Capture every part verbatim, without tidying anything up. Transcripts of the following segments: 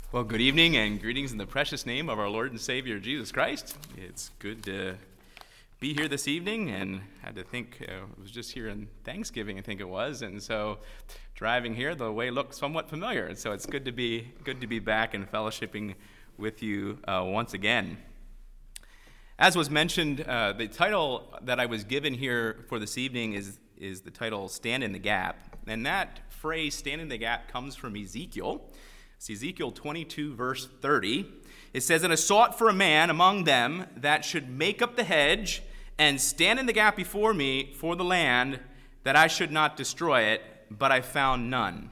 Well, good evening and greetings in the precious name of our Lord and Savior, Jesus Christ. It's good to be here this evening, and I had to think, uh, I was just here in Thanksgiving, I think it was, and so driving here, the way looked somewhat familiar, and so it's good to be good to be back and fellowshipping with you uh, once again. As was mentioned, uh, the title that I was given here for this evening is, is the title, Stand in the Gap, and that phrase, stand in the gap, comes from Ezekiel. It's Ezekiel twenty-two, verse thirty. It says, "And I sought for a man among them that should make up the hedge and stand in the gap before me for the land, that I should not destroy it, but I found none."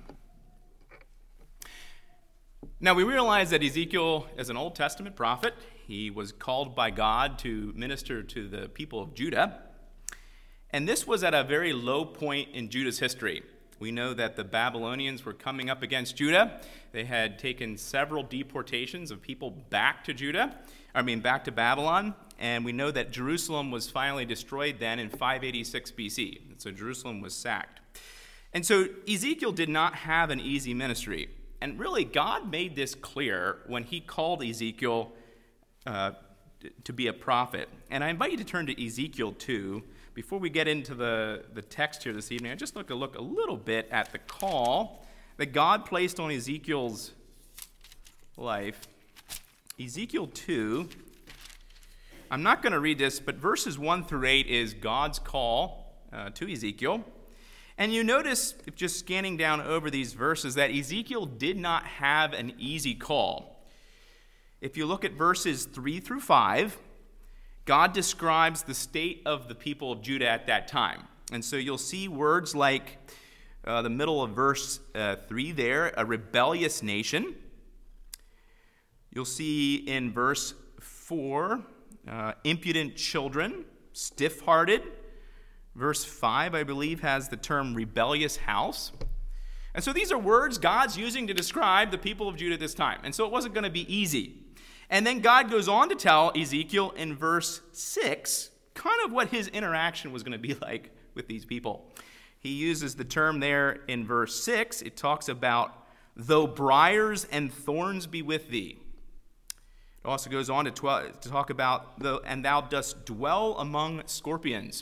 Now, we realize that Ezekiel is an Old Testament prophet. He was called by God to minister to the people of Judah. And this was at a very low point in Judah's history. We know that the Babylonians were coming up against Judah. They had taken several deportations of people back to Judah, I mean back to Babylon, and we know that Jerusalem was finally destroyed then in five eighty-six B C. So Jerusalem was sacked. And so Ezekiel did not have an easy ministry. And really, God made this clear when he called Ezekiel uh, to be a prophet. And I invite you to turn to Ezekiel two. Before we get into the, the text here this evening, I just look a look a little bit at the call that God placed on Ezekiel's life. Ezekiel two, I'm not going to read this, but verses one through eight is God's call uh, to Ezekiel. And you notice, if just scanning down over these verses, that Ezekiel did not have an easy call. If you look at verses three through five, God describes the state of the people of Judah at that time. And so you'll see words like uh, the middle of verse uh, three there, a rebellious nation. You'll see in verse four, uh, impudent children, stiff-hearted. Verse five, I believe, has the term rebellious house. And so these are words God's using to describe the people of Judah at this time. And so it wasn't going to be easy. And then God goes on to tell Ezekiel in verse six kind of what his interaction was going to be like with these people. He uses the term there in verse six. It talks about, though briars and thorns be with thee. It also goes on to, tw- to talk about, the, and thou dost dwell among scorpions.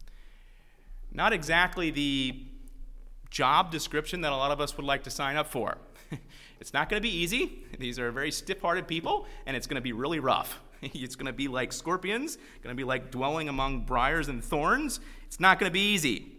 Not exactly the job description that a lot of us would like to sign up for. It's not going to be easy. These are very stiff-hearted people, and it's going to be really rough. It's going to be like scorpions, going to be like dwelling among briars and thorns. It's not going to be easy.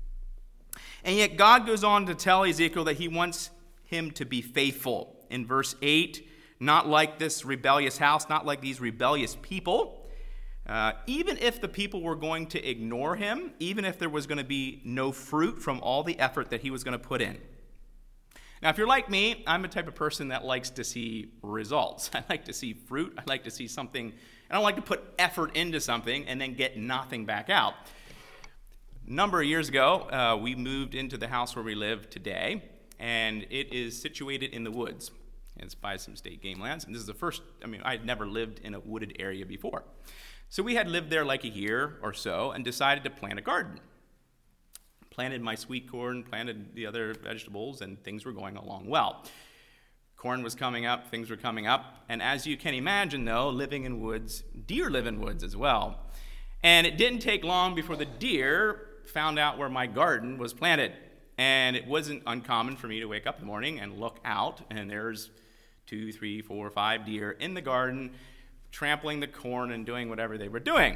And yet God goes on to tell Ezekiel that he wants him to be faithful. In verse eight, not like this rebellious house, not like these rebellious people. Uh, even if the people were going to ignore him, even if there was going to be no fruit from all the effort that he was going to put in. Now, if you're like me, I'm a type of person that likes to see results. I like to see fruit. I like to see something. I don't like to put effort into something and then get nothing back out. A number of years ago, uh, we moved into the house where we live today, and it is situated in the woods. It's by some state game lands, and this is the first, I mean, I had never lived in a wooded area before. So we had lived there like a year or so and decided to plant a garden. Planted my sweet corn, planted the other vegetables, and things were going along well. Corn was coming up, things were coming up, and as you can imagine, though, living in woods, deer live in woods as well. And it didn't take long before the deer found out where my garden was planted. And it wasn't uncommon for me to wake up in the morning and look out, and there's two, three, four, five deer in the garden, trampling the corn and doing whatever they were doing.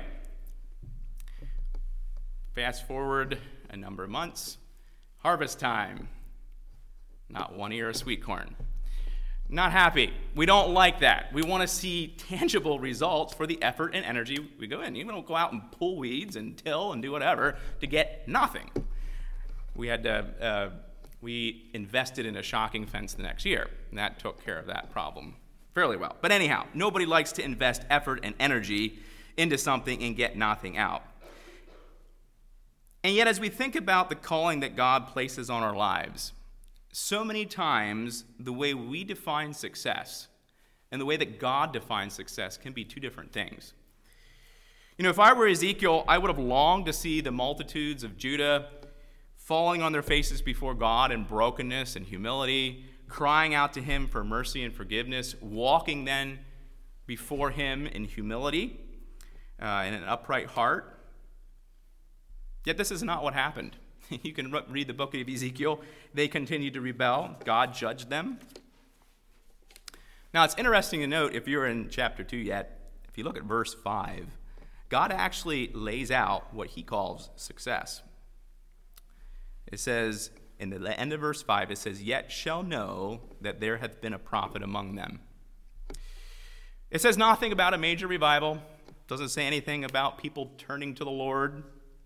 Fast forward a number of months, harvest time, not one ear of sweet corn. Not happy. We don't like that. We want to see tangible results for the effort and energy we go in. You don't go out and pull weeds and till and do whatever to get nothing. We had to, uh, we invested in a shocking fence the next year, and that took care of that problem fairly well. But anyhow, nobody likes to invest effort and energy into something and get nothing out. And yet, as we think about the calling that God places on our lives, so many times the way we define success and the way that God defines success can be two different things. You know, if I were Ezekiel, I would have longed to see the multitudes of Judah falling on their faces before God in brokenness and humility, crying out to him for mercy and forgiveness, walking then before him in humility uh, and an upright heart. Yet this is not what happened. You can read the book of Ezekiel. They continued to rebel. God judged them. Now, it's interesting to note, if you're in chapter two yet, if you look at verse five, God actually lays out what he calls success. It says, in the end of verse five, it says, "Yet shall know that there hath been a prophet among them." It says nothing about a major revival. It doesn't say anything about people turning to the Lord.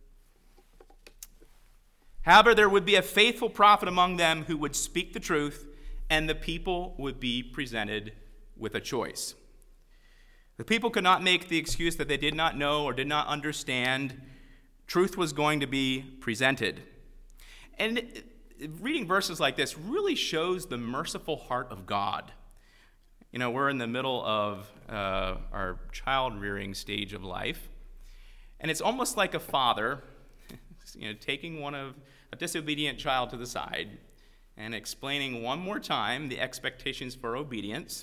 However, there would be a faithful prophet among them who would speak the truth, and the people would be presented with a choice. The people could not make the excuse that they did not know or did not understand. Truth was going to be presented. And reading verses like this really shows the merciful heart of God. You know, we're in the middle of uh, our child-rearing stage of life, and it's almost like a father, you know, taking one of a disobedient child to the side and explaining one more time the expectations for obedience,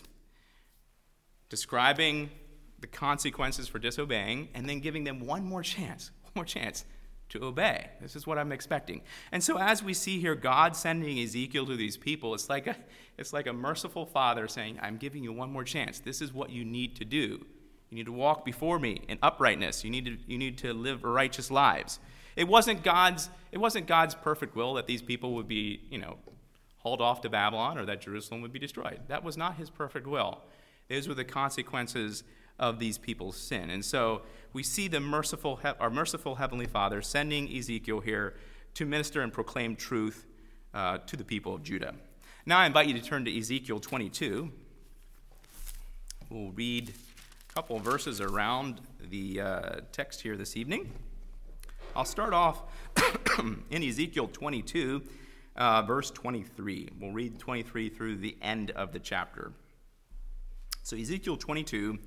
describing the consequences for disobeying, and then giving them one more chance, one more chance to obey. This is what I'm expecting. And so as we see here, God sending Ezekiel to these people, it's like a, it's like a merciful father saying, I'm giving you one more chance. This is what you need to do. You need to walk before me in uprightness. You need to, you need to live righteous lives. It wasn't God's, it wasn't God's perfect will that these people would be, you know, hauled off to Babylon or that Jerusalem would be destroyed. That was not his perfect will. Those were the consequences of these people's sin. And so we see the merciful, our merciful Heavenly Father sending Ezekiel here to minister and proclaim truth uh, to the people of Judah. Now I invite you to turn to Ezekiel twenty-two. We'll read a couple of verses around the uh, text here this evening. I'll start off in Ezekiel twenty-two, uh, verse twenty-three. We'll read twenty-three through the end of the chapter. So Ezekiel twenty-two,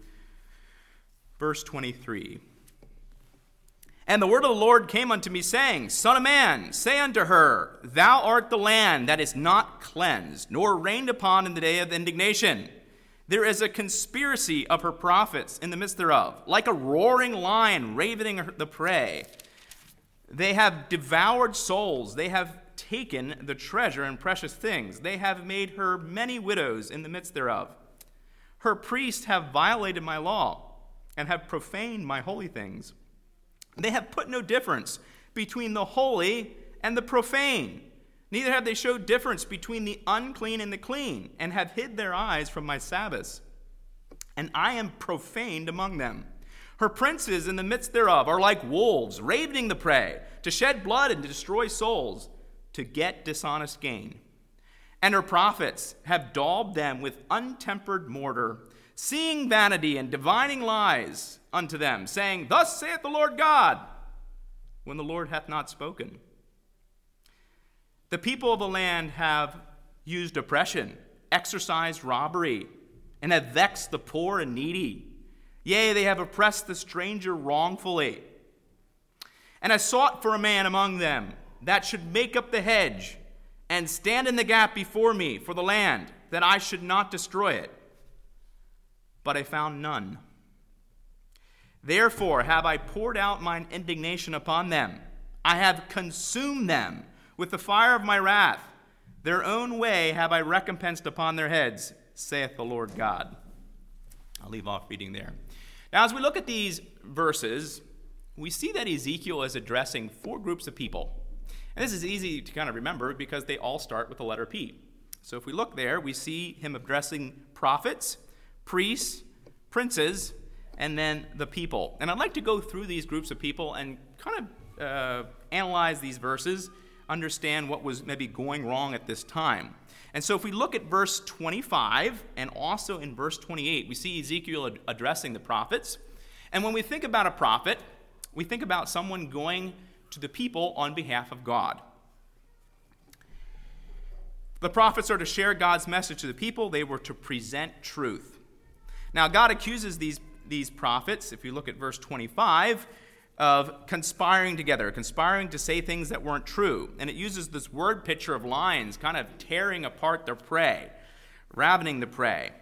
verse twenty-three. And the word of the Lord came unto me, saying, Son of man, say unto her, Thou art the land that is not cleansed, nor rained upon in the day of indignation. There is a conspiracy of her prophets in the midst thereof, like a roaring lion ravening the prey. They have devoured souls. They have taken the treasure and precious things. They have made her many widows in the midst thereof. Her priests have violated my law and have profaned my holy things. They have put no difference between the holy and the profane. Neither have they showed difference between the unclean and the clean, and have hid their eyes from my Sabbaths. And I am profaned among them. Her princes in the midst thereof are like wolves, ravening the prey, to shed blood and to destroy souls, to get dishonest gain. And her prophets have daubed them with untempered mortar, seeing vanity and divining lies unto them, saying, Thus saith the Lord God, when the Lord hath not spoken. The people of the land have used oppression, exercised robbery, and have vexed the poor and needy. Yea, they have oppressed the stranger wrongfully. And I sought for a man among them that should make up the hedge and stand in the gap before me for the land, that I should not destroy it. But I found none. Therefore have I poured out mine indignation upon them. I have consumed them with the fire of my wrath. Their own way have I recompensed upon their heads, saith the Lord God. I'll leave off reading there. Now, as we look at these verses, we see that Ezekiel is addressing four groups of people. And this is easy to kind of remember because they all start with the letter P. So if we look there, we see him addressing prophets, priests, princes, and then the people. And I'd like to go through these groups of people and kind of uh, analyze these verses, understand what was maybe going wrong at this time. And so if we look at verse twenty-five and also in verse twenty-eight, we see Ezekiel ad- addressing the prophets. And when we think about a prophet, we think about someone going to the people on behalf of God. The prophets are to share God's message to the people. They were to present truth. Now, God accuses these, these prophets, if you look at verse twenty-five, of conspiring together, conspiring to say things that weren't true. And it uses this word picture of lions kind of tearing apart their prey, ravening the prey.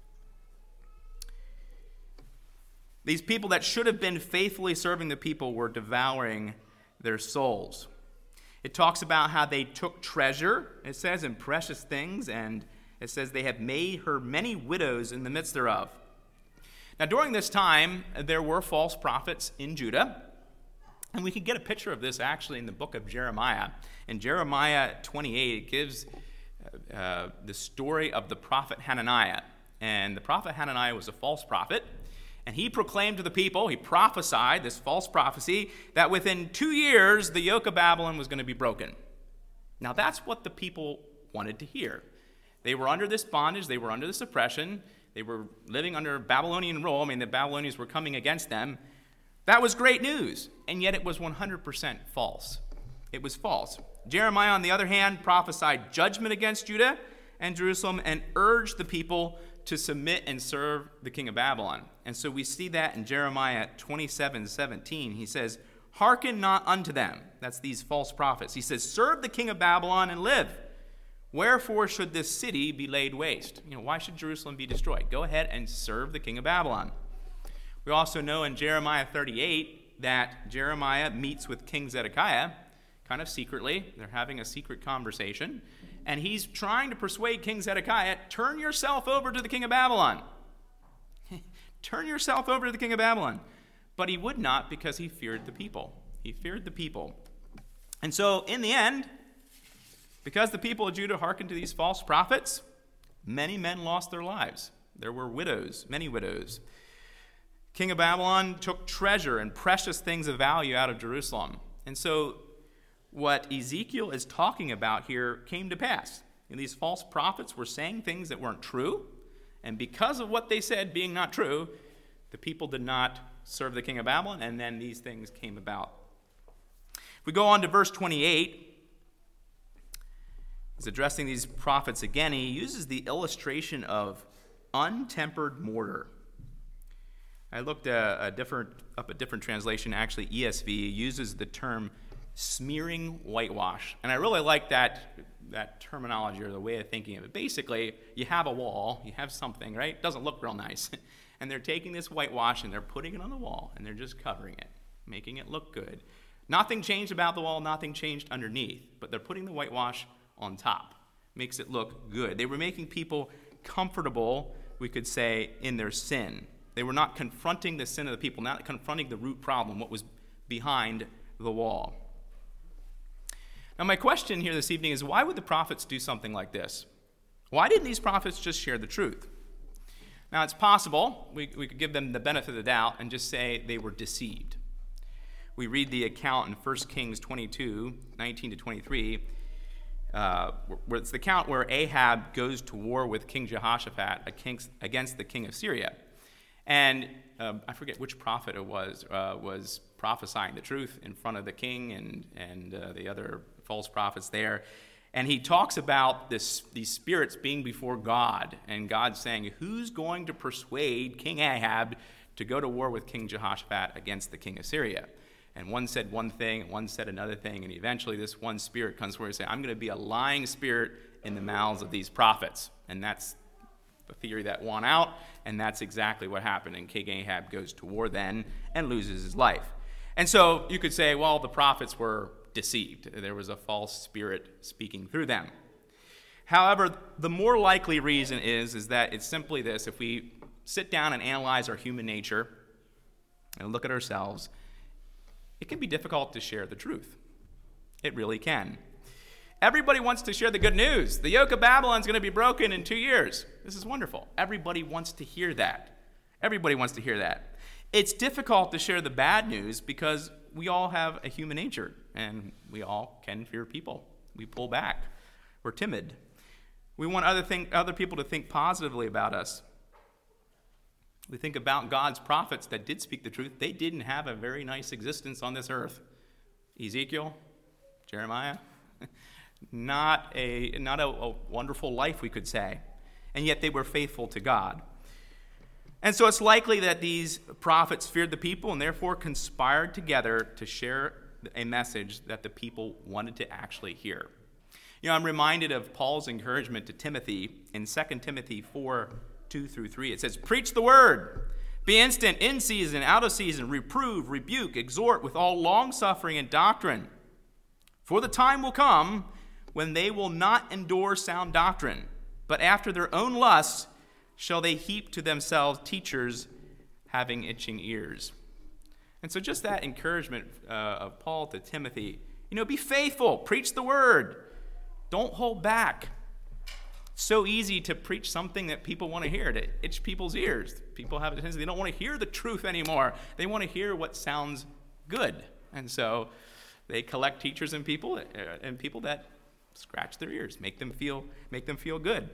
These people that should have been faithfully serving the people were devouring their souls. It talks about how they took treasure, it says, in precious things, and it says they have made her many widows in the midst thereof. Now, during this time, there were false prophets in Judah. And we can get a picture of this actually in the book of Jeremiah. In Jeremiah twenty-eight, it gives uh, the story of the prophet Hananiah. And the prophet Hananiah was a false prophet. And he proclaimed to the people, he prophesied this false prophecy, that within two years, the yoke of Babylon was going to be broken. Now, that's what the people wanted to hear. They were under this bondage. They were under this oppression. They were living under Babylonian rule. I mean, the Babylonians were coming against them. That was great news, and yet it was one hundred percent false. It was false. Jeremiah, on the other hand, prophesied judgment against Judah and Jerusalem and urged the people to submit and serve the king of Babylon. And so we see that in Jeremiah twenty-seven seventeen. He says, "Hearken not unto them." That's these false prophets. He says, "Serve the king of Babylon and live. Wherefore should this city be laid waste?" You know, why should Jerusalem be destroyed? Go ahead and serve the king of Babylon. We also know in Jeremiah thirty-eight that Jeremiah meets with King Zedekiah, kind of secretly. They're having a secret conversation. And he's trying to persuade King Zedekiah, turn yourself over to the king of Babylon. Turn yourself over to the king of Babylon. But he would not because he feared the people. He feared the people. And so in the end, because the people of Judah hearkened to these false prophets, many men lost their lives. There were widows, many widows. King of Babylon took treasure and precious things of value out of Jerusalem. And so what Ezekiel is talking about here came to pass. And these false prophets were saying things that weren't true. And because of what they said being not true, the people did not serve the king of Babylon, and then these things came about. If we go on to verse twenty-eight, he's addressing these prophets again. He uses the illustration of untempered mortar. I looked a, a different, up a different translation, actually E S V uses the term smearing whitewash. And I really like that, that terminology or the way of thinking of it. Basically, you have a wall, you have something, right? It doesn't look real nice. And they're taking this whitewash and they're putting it on the wall and they're just covering it, making it look good. Nothing changed about the wall, nothing changed underneath, but they're putting the whitewash on top. Makes it look good. They were making people comfortable, we could say, in their sin. They were not confronting the sin of the people, not confronting the root problem, what was behind the wall. Now, my question here this evening is, why would the prophets do something like this? Why didn't these prophets just share the truth? Now, it's possible we, we could give them the benefit of the doubt and just say they were deceived. We read the account in First Kings twenty-two, nineteen to twenty-three, uh, where it's the account where Ahab goes to war with King Jehoshaphat against the king of Syria. And um, I forget which prophet it was, uh, was prophesying the truth in front of the king and, and uh, the other false prophets there. And he talks about this, these spirits being before God, and God saying, who's going to persuade King Ahab to go to war with King Jehoshaphat against the king of Syria? And one said one thing, and one said another thing, and eventually this one spirit comes forward and says, I'm going to be a lying spirit in the mouths of these prophets. And that's the theory that won out, and that's exactly what happened. And King Ahab goes to war then and loses his life. And so you could say, well, the prophets were deceived. There was a false spirit speaking through them. However, the more likely reason is, is that it's simply this. If we sit down and analyze our human nature and look at ourselves, it can be difficult to share the truth. It really can. Everybody wants to share the good news. The yoke of Babylon is going to be broken in two years. This is wonderful. Everybody wants to hear that. Everybody wants to hear that. It's difficult to share the bad news because we all have a human nature, and we all can fear people. We pull back. We're timid. We want other, thing, other people to think positively about us. We think about God's prophets that did speak the truth. They didn't have a very nice existence on this earth. Ezekiel, Jeremiah, not a not a, a wonderful life, we could say. And yet they were faithful to God. And so it's likely that these prophets feared the people and therefore conspired together to share a message that the people wanted to actually hear. You know, I'm reminded of Paul's encouragement to Timothy in Second Timothy four, two through three. It says, "Preach the word. Be instant, in season, out of season, reprove, rebuke, exhort with all longsuffering and doctrine. For the time will come when they will not endure sound doctrine, but after their own lusts shall they heap to themselves teachers having itching ears." And so just that encouragement uh, of Paul to Timothy, you know, be faithful, preach the word, don't hold back. It's so easy to preach something that people want to hear, to itch people's ears. People have a tendency, they don't want to hear the truth anymore. They want to hear what sounds good. And so they collect teachers and people and people that scratch their ears, make them feel make them feel good.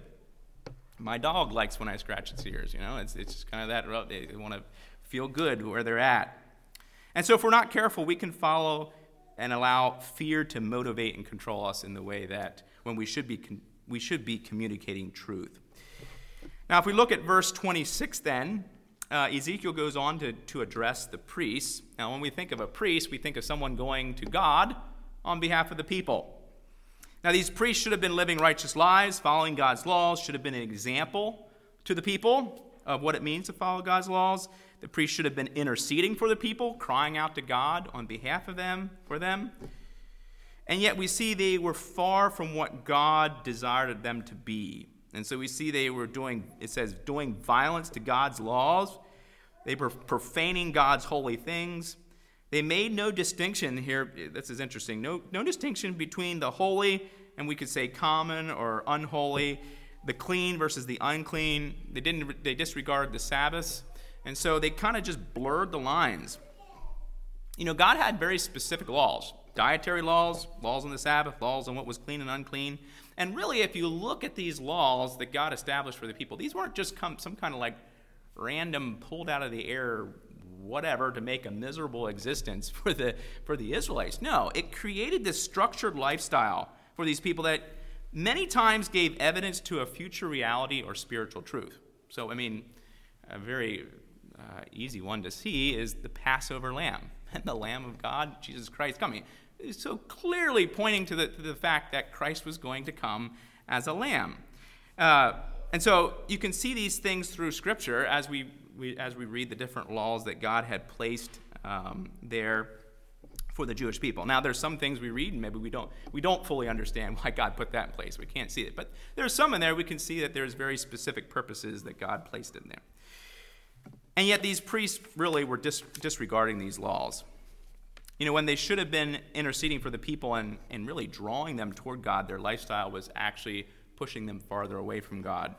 My dog likes when I scratch its ears, you know. It's it's just kind of that, they want to feel good where they're at. And so if we're not careful, we can follow and allow fear to motivate and control us in the way that when we should be con- we should be communicating truth. Now, if we look at verse twenty-six then, uh, Ezekiel goes on to, to address the priests. Now, when we think of a priest, we think of someone going to God on behalf of the people. Now, these priests should have been living righteous lives, following God's laws, should have been an example to the people of what it means to follow God's laws. The priests should have been interceding for the people, crying out to God on behalf of them, for them. And yet we see they were far from what God desired them to be. And so we see they were doing, it says, doing violence to God's laws. They were profaning God's holy things. They made no distinction here. This is interesting. No, no distinction between the holy and we could say common or unholy, the clean versus the unclean. They didn't. They disregarded the Sabbaths. And so they kind of just blurred the lines. You know, God had very specific laws. Dietary laws, laws on the Sabbath, laws on what was clean and unclean. And really, if you look at these laws that God established for the people, these weren't just come, some kind of like random pulled out of the air whatever to make a miserable existence for the for the Israelites. No, it created this structured lifestyle for these people that many times gave evidence to a future reality or spiritual truth. So, I mean, a very uh, easy one to see is the Passover lamb and the Lamb of God, Jesus Christ, coming. It's so clearly pointing to the, to the fact that Christ was going to come as a lamb. Uh, and so you can see these things through Scripture as we, we as we read the different laws that God had placed um, there for the Jewish people. Now, there's some things we read and maybe we don't we don't fully understand why God put that in place. We can't see it. But there's some in there we can see that there's very specific purposes that God placed in there. And yet these priests really were dis- disregarding these laws. You know, when they should have been interceding for the people and, and really drawing them toward God, their lifestyle was actually pushing them farther away from God.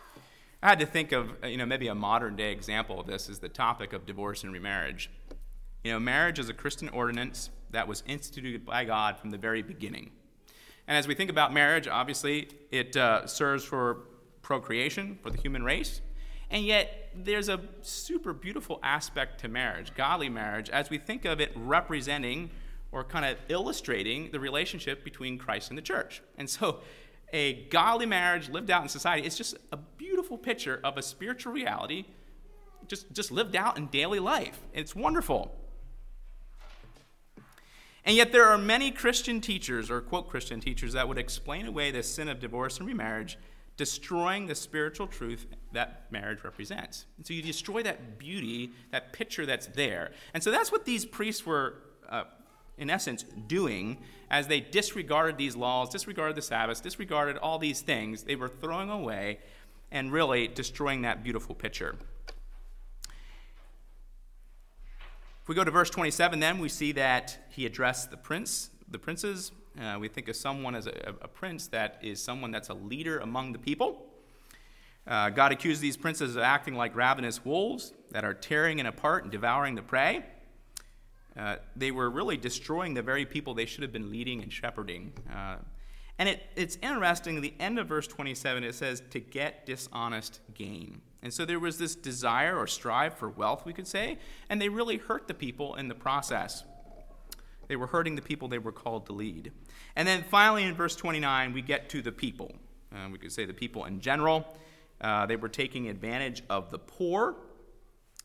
I had to think of, you know, maybe a modern day example of this is the topic of divorce and remarriage. You know, marriage is a Christian ordinance that was instituted by God from the very beginning. And as we think about marriage, obviously it uh, serves for procreation for the human race. And yet, there's a super beautiful aspect to marriage, godly marriage, as we think of it representing or kind of illustrating the relationship between Christ and the church. And so, a godly marriage lived out in society is just a beautiful picture of a spiritual reality just, just lived out in daily life. It's wonderful. And yet, there are many Christian teachers, or quote Christian teachers, that would explain away the sin of divorce and remarriage, destroying the spiritual truth that marriage represents. And so you destroy that beauty, that picture that's there. And so that's what these priests were, uh, in essence, doing as they disregarded these laws, disregarded the Sabbath, disregarded all these things. They were throwing away and really destroying that beautiful picture. If we go to verse twenty-seven, then we see that he addressed the prince, the princes. Uh, we think of someone as a, a prince that is someone that's a leader among the people. Uh, God accused these princes of acting like ravenous wolves that are tearing it apart and devouring the prey. Uh, they were really destroying the very people they should have been leading and shepherding. Uh, and it, it's interesting, at the end of verse twenty-seven, it says, to get dishonest gain. And so there was this desire or strive for wealth, we could say, and they really hurt the people in the process. They were hurting the people they were called to lead. And then finally in verse twenty-nine, we get to the people. Uh, we could say the people in general. Uh, they were taking advantage of the poor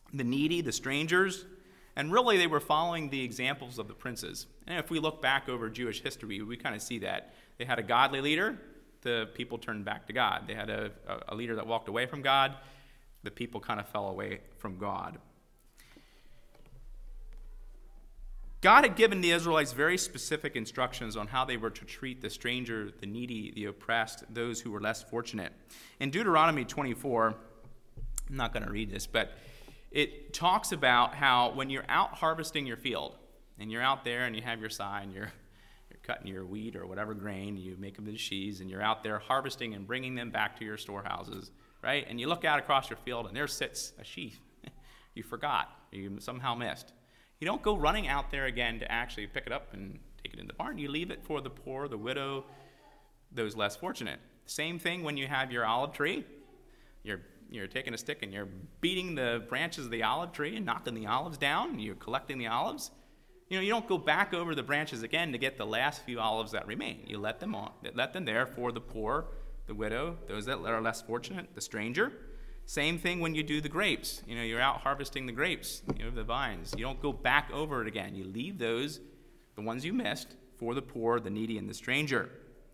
the needy, the strangers, and really they were following the examples of the princes. And if we look back over Jewish history, we kind of see that. They had a godly leader, the people turned back to God. They had a, a leader that walked away from God, the people kind of fell away from God. God had given the Israelites very specific instructions on how they were to treat the stranger, the needy, the oppressed, those who were less fortunate. In Deuteronomy twenty-four, I'm not going to read this, but it talks about how when you're out harvesting your field, and you're out there and you have your sign, you're, you're cutting your wheat or whatever grain, you make them into sheaves, and you're out there harvesting and bringing them back to your storehouses, right? And you look out across your field, and there sits a sheaf. You forgot. You somehow missed. You don't go running out there again to actually pick it up and take it in the barn. You leave it for the poor, the widow, those less fortunate. Same thing when you have your olive tree. You're you're taking a stick and you're beating the branches of the olive tree and knocking the olives down, and you're collecting the olives. You know, you don't go back over the branches again to get the last few olives that remain. You let them on, let them there for the poor, the widow, those that are less fortunate, the stranger. Same thing when you do the grapes. You know, you're out harvesting the grapes, you know, the vines. You don't go back over it again. You leave those, the ones you missed, for the poor, the needy, and the stranger.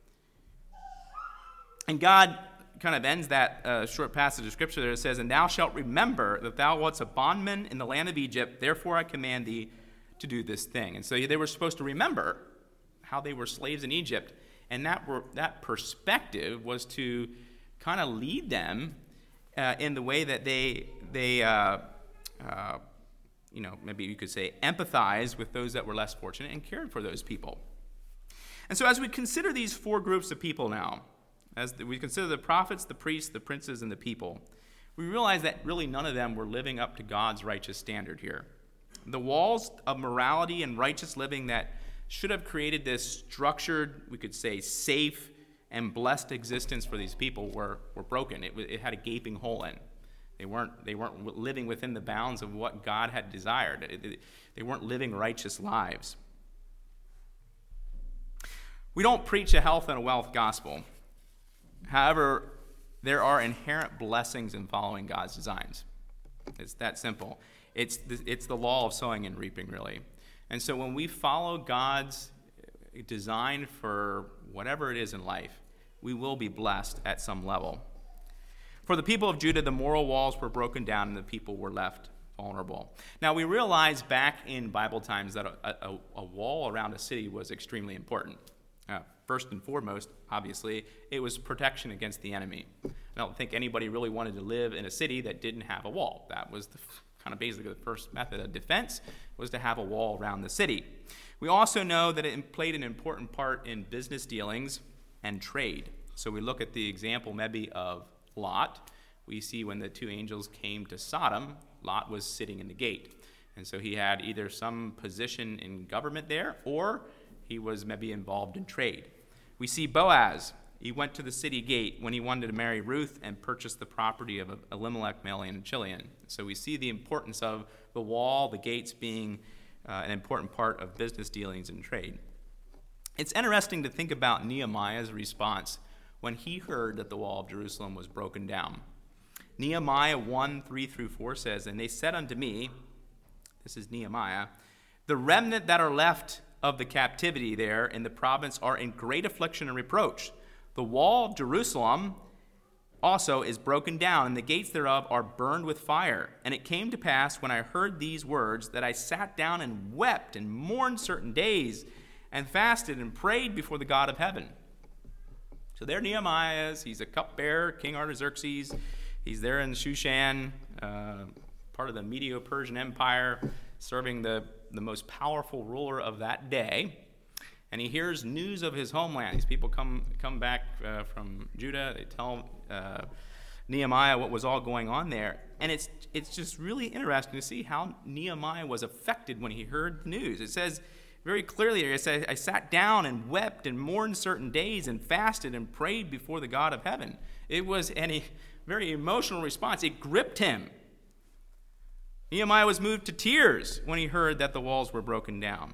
And God kind of ends that uh, short passage of scripture there. It says, "And thou shalt remember that thou wast a bondman in the land of Egypt, therefore I command thee to do this thing." And so they were supposed to remember how they were slaves in Egypt. And that were, that perspective was to kind of lead them Uh, in the way that they, they uh, uh, you know, maybe you could say empathize with those that were less fortunate and cared for those people. And so as we consider these four groups of people now, as we consider the prophets, the priests, the princes, and the people, we realize that really none of them were living up to God's righteous standard here. The walls of morality and righteous living that should have created this structured, we could say, safe and blessed existence for these people were, were broken. It, it had a gaping hole in. They weren't, they weren't living within the bounds of what God had desired. It, it, they weren't living righteous lives. We don't preach a health and a wealth gospel. However, there are inherent blessings in following God's designs. It's that simple. It's the, it's the law of sowing and reaping, really. And so when we follow God's design for whatever it is in life, we will be blessed at some level. For the people of Judah, the moral walls were broken down and the people were left vulnerable. Now, we realize back in Bible times that a, a, a wall around a city was extremely important. Uh, first and foremost, obviously, it was protection against the enemy. I don't think anybody really wanted to live in a city that didn't have a wall. That was the, kind of basically the first method of defense, was to have a wall around the city. We also know that it played an important part in business dealings and trade. So we look at the example maybe of Lot. We see when the two angels came to Sodom, Lot was sitting in the gate. And so he had either some position in government there, or he was maybe involved in trade. We see Boaz. He went to the city gate when he wanted to marry Ruth and purchase the property of Elimelech, Mahlon, and Chilion. So we see the importance of the wall, the gates being Uh, an important part of business dealings and trade. It's interesting to think about Nehemiah's response when he heard that the wall of Jerusalem was broken down. Nehemiah one, three through four says, "And they said unto me," this is Nehemiah, "the remnant that are left of the captivity there in the province are in great affliction and reproach. The wall of Jerusalem also is broken down, and the gates thereof are burned with fire. And it came to pass, when I heard these words, that I sat down and wept and mourned certain days, and fasted and prayed before the God of heaven." So there Nehemiah is. He's a cupbearer, King Artaxerxes. He's there in Shushan, uh, part of the Medo-Persian Empire, serving the, the most powerful ruler of that day. And he hears news of his homeland. These people come come back uh, from Judah. They tell uh, Nehemiah what was all going on there. And it's it's just really interesting to see how Nehemiah was affected when he heard the news. It says very clearly, it says, "I sat down and wept and mourned certain days and fasted and prayed before the God of heaven." It was a very emotional response. It gripped him. Nehemiah was moved to tears when he heard that the walls were broken down.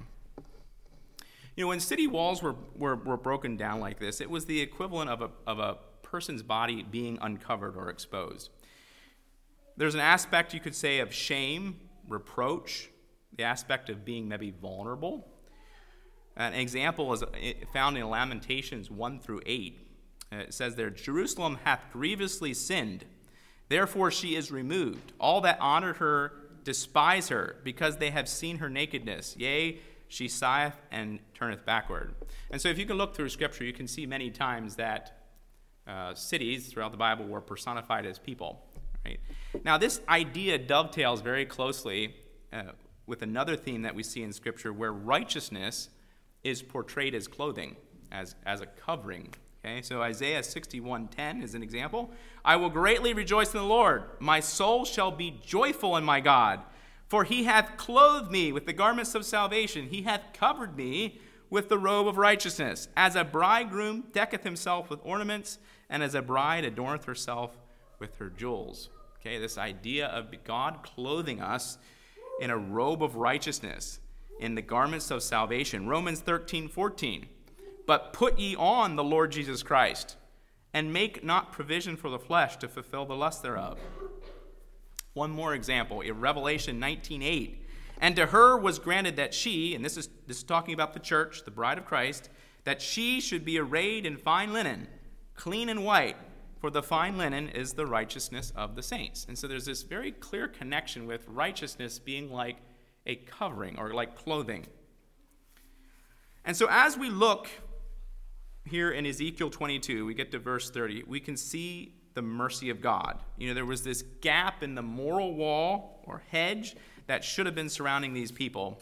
You know, when city walls were, were, were broken down like this, it was the equivalent of a, of a person's body being uncovered or exposed. There's an aspect, you could say, of shame, reproach, the aspect of being maybe vulnerable. An example is found in Lamentations one through eight. It says there, Jerusalem hath grievously sinned, therefore she is removed. All that honored her despise her, because they have seen her nakedness. Yea, she sigheth and turneth backward. And so if you can look through Scripture, you can see many times that uh, cities throughout the Bible were personified as people. Right? Now, this idea dovetails very closely uh, with another theme that we see in Scripture, where righteousness is portrayed as clothing, as, as a covering. Okay, so Isaiah sixty-one ten is an example. I will greatly rejoice in the Lord. My soul shall be joyful in my God. For he hath clothed me with the garments of salvation. He hath covered me with the robe of righteousness. As a bridegroom decketh himself with ornaments, and as a bride adorneth herself with her jewels. Okay, this idea of God clothing us in a robe of righteousness, in the garments of salvation. Romans thirteen fourteen. But put ye on the Lord Jesus Christ, and make not provision for the flesh to fulfill the lust thereof. One more example, in Revelation nineteen eight. And to her was granted that she, and this is, this is talking about the church, the bride of Christ, that she should be arrayed in fine linen, clean and white, for the fine linen is the righteousness of the saints. And so there's this very clear connection with righteousness being like a covering or like clothing. And so as we look here in Ezekiel twenty-two, we get to verse thirty, we can see the mercy of God. You know, there was this gap in the moral wall or hedge that should have been surrounding these people.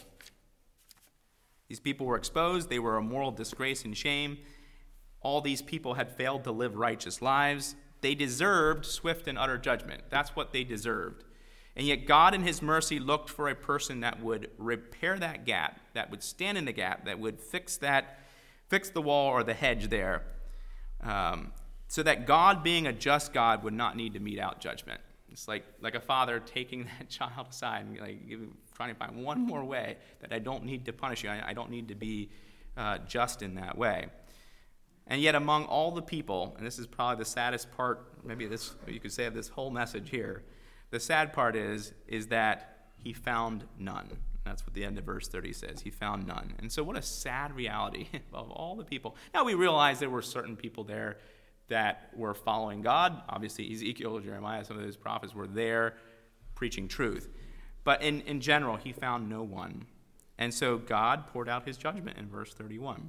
These people were exposed. They were a moral disgrace and shame. All these people had failed to live righteous lives. They deserved swift and utter judgment. That's what they deserved. And yet God in his mercy looked for a person that would repair that gap, that would stand in the gap, that would fix that, fix the wall or the hedge there, um, so that God, being a just God, would not need to mete out judgment. It's like, like a father taking that child aside and like, trying to find one more way that I don't need to punish you. I, I don't need to be uh, just in that way. And yet among all the people, and this is probably the saddest part, maybe this you could say of this whole message here, the sad part is, is that he found none. That's what the end of verse thirty says. He found none. And so what a sad reality of all the people. Now we realize there were certain people there that were following God. Obviously Ezekiel, Jeremiah, some of those prophets were there preaching truth. But in, in general, he found no one. And so God poured out his judgment in verse thirty-one.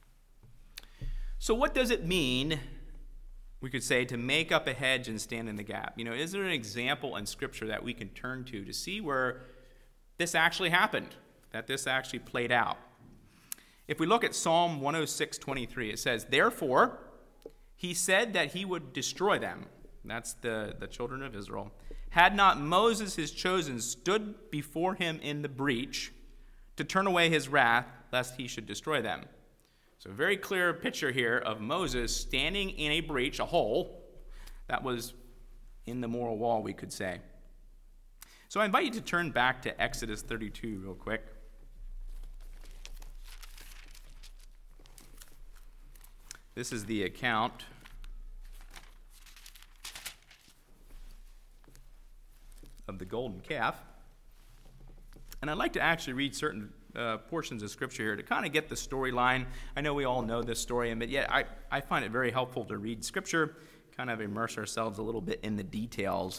So what does it mean, we could say, to make up a hedge and stand in the gap? You know, is there an example in Scripture that we can turn to to see where this actually happened, that this actually played out? If we look at Psalm one oh six twenty-three, it says, Therefore, he said that he would destroy them. That's the, the children of Israel. Had not Moses, his chosen, stood before him in the breach to turn away his wrath, lest he should destroy them. So a very clear picture here of Moses standing in a breach, a hole, that was in the moral wall, we could say. So I invite you to turn back to Exodus thirty-two real quick. This is the account of the golden calf. And I'd like to actually read certain uh, portions of Scripture here to kind of get the storyline. I know we all know this story, but yet I, I find it very helpful to read Scripture, kind of immerse ourselves a little bit in the details.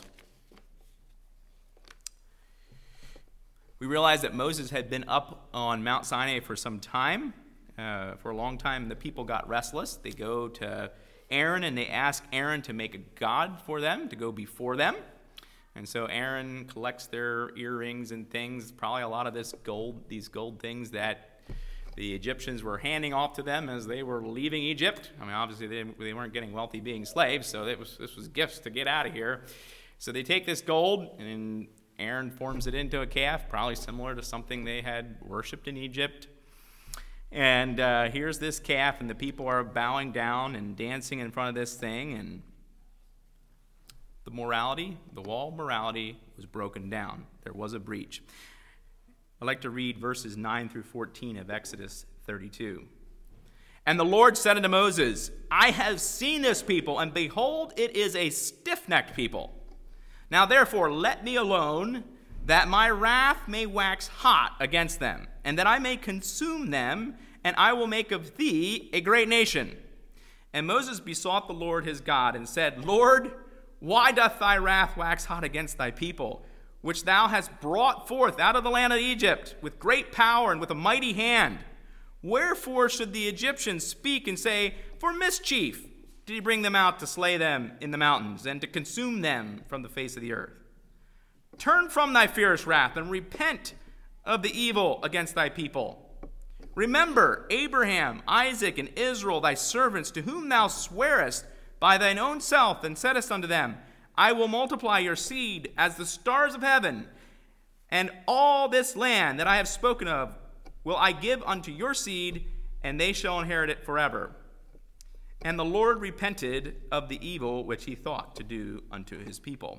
We realize that Moses had been up on Mount Sinai for some time. Uh, for a long time, the people got restless. They go to Aaron and they ask Aaron to make a god for them, to go before them. And so Aaron collects their earrings and things, probably a lot of this gold, these gold things that the Egyptians were handing off to them as they were leaving Egypt. I mean, obviously they, they weren't getting wealthy being slaves, so it was, this was gifts to get out of here. So they take this gold, and Aaron forms it into a calf, probably similar to something they had worshipped in Egypt. And uh, here's this calf, and the people are bowing down and dancing in front of this thing, and the morality, the wall of morality was broken down. There was a breach. I'd like to read verses nine through fourteen of Exodus thirty-two. And the Lord said unto Moses, I have seen this people, and behold, it is a stiff-necked people. Now therefore let me alone, that my wrath may wax hot against them, and that I may consume them, and I will make of thee a great nation. And Moses besought the Lord his God, and said, Lord, why doth thy wrath wax hot against thy people, which thou hast brought forth out of the land of Egypt, with great power and with a mighty hand? Wherefore should the Egyptians speak and say, For mischief did he bring them out to slay them in the mountains, and to consume them from the face of the earth? Turn from thy fierce wrath, and repent of the evil against thy people. Remember Abraham, Isaac, and Israel, thy servants, to whom thou swearest by thine own self, and saidst unto them, I will multiply your seed as the stars of heaven, and all this land that I have spoken of will I give unto your seed, and they shall inherit it forever. And the Lord repented of the evil which he thought to do unto his people.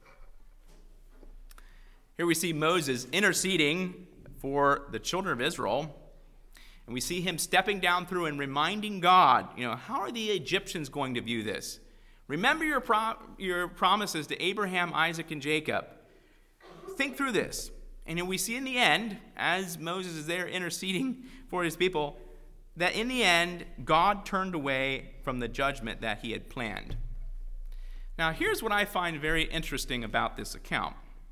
Here we see Moses interceding for the children of Israel. And we see him stepping down through and reminding God, you know, how are the Egyptians going to view this? Remember your, pro- your promises to Abraham, Isaac, and Jacob. Think through this. And then we see in the end, as Moses is there interceding for his people, that in the end, God turned away from the judgment that he had planned. Now, here's what I find very interesting about this account.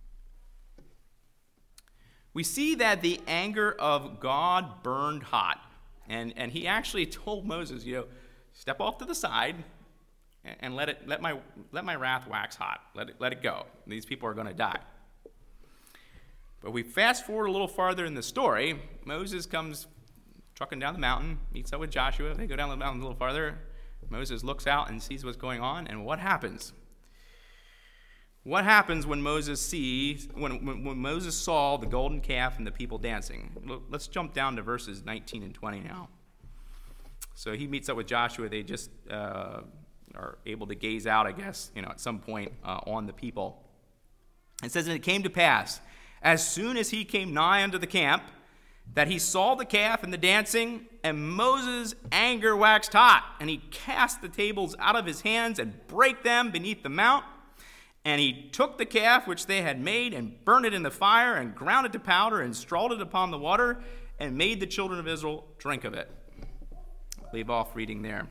We see that the anger of God burned hot. And, and he actually told Moses, you know, step off to the side and, and let it let my let my wrath wax hot. Let it let it go. These people are going to die. But we fast forward a little farther in the story. Moses comes trucking down the mountain, meets up with Joshua. They go down the mountain a little farther. Moses looks out and sees what's going on, and what happens? What happens when Moses sees when, when, when Moses saw the golden calf and the people dancing? Let's jump down to verses nineteen and twenty now. So he meets up with Joshua. They just uh, are able to gaze out, I guess, you know, at some point uh, on the people. It says, and it came to pass, as soon as he came nigh unto the camp, that he saw the calf and the dancing, and Moses' anger waxed hot, and he cast the tables out of his hands and brake them beneath the mount. And he took the calf which they had made and burned it in the fire and ground it to powder and strawed it upon the water and made the children of Israel drink of it. Leave off reading there.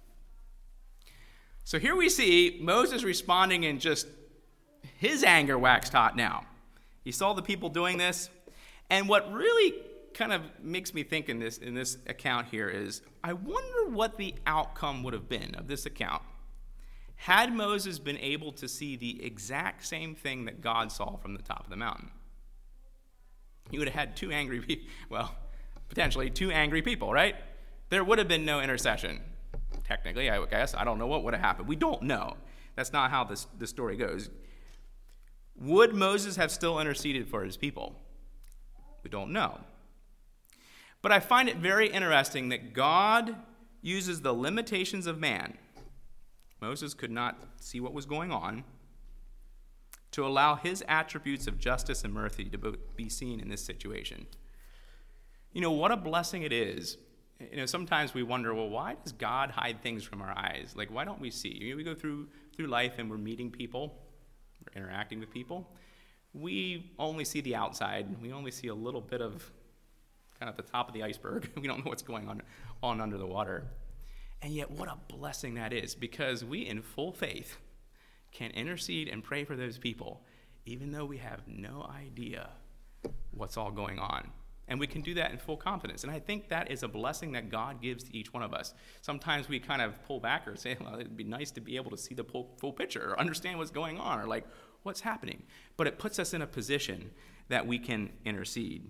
So here we see Moses responding in just his anger waxed hot now. He saw the people doing this. And what really kind of makes me think in this, in this account here is, I wonder what the outcome would have been of this account had Moses been able to see the exact same thing that God saw from the top of the mountain. He would have had two angry people, well, potentially two angry people, right? There would have been no intercession. Technically, I guess. I don't know what would have happened. We don't know. That's not how this, this story goes. Would Moses have still interceded for his people? We don't know. But I find it very interesting that God uses the limitations of man. Moses could not see what was going on, to allow his attributes of justice and mercy to be seen in this situation. You know, what a blessing it is. You know, sometimes we wonder, well, why does God hide things from our eyes? Like, why don't we see? You know, we go through through life and we're meeting people, we're interacting with people. We only see the outside. We only see a little bit of kind of the top of the iceberg. We don't know what's going on, on under the water. And yet, what a blessing that is, because we, in full faith, can intercede and pray for those people, even though we have no idea what's all going on. And we can do that in full confidence. And I think that is a blessing that God gives to each one of us. Sometimes we kind of pull back or say, well, it'd be nice to be able to see the full, full picture or understand what's going on or like what's happening. But it puts us in a position that we can intercede.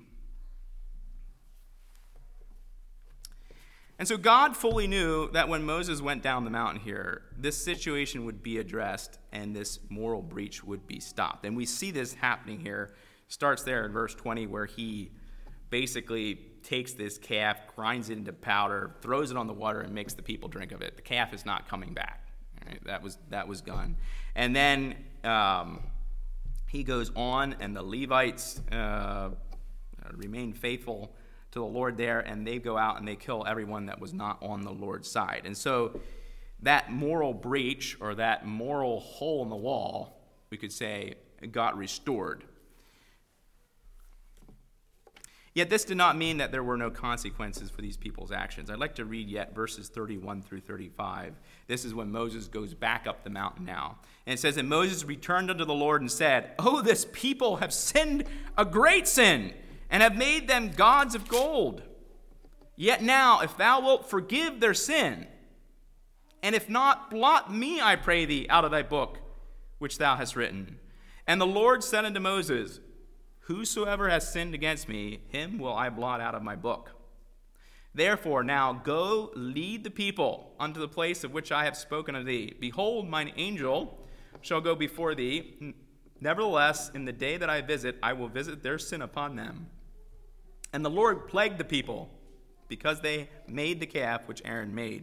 And so God fully knew that when Moses went down the mountain here, this situation would be addressed and this moral breach would be stopped. And we see this happening here. Starts there in verse twenty, where he basically takes this calf, grinds it into powder, throws it on the water, and makes the people drink of it. The calf is not coming back. Right? That was that was gone. And then um, he goes on, and the Levites uh, remain faithful to the Lord there, and they go out and they kill everyone that was not on the Lord's side. And so that moral breach, or that moral hole in the wall, we could say, got restored. Yet this did not mean that there were no consequences for these people's actions. I'd like to read yet verses thirty-one through thirty-five. This is when Moses goes back up the mountain now. And it says, "And Moses returned unto the Lord and said, Oh, this people have sinned a great sin, and have made them gods of gold. Yet now, if thou wilt forgive their sin, and if not, blot me, I pray thee, out of thy book, which thou hast written. And the Lord said unto Moses, Whosoever has sinned against me, him will I blot out of my book. Therefore now go lead the people unto the place of which I have spoken unto thee. Behold, mine angel shall go before thee. Nevertheless, in the day that I visit, I will visit their sin upon them. And the Lord plagued the people, because they made the calf which Aaron made."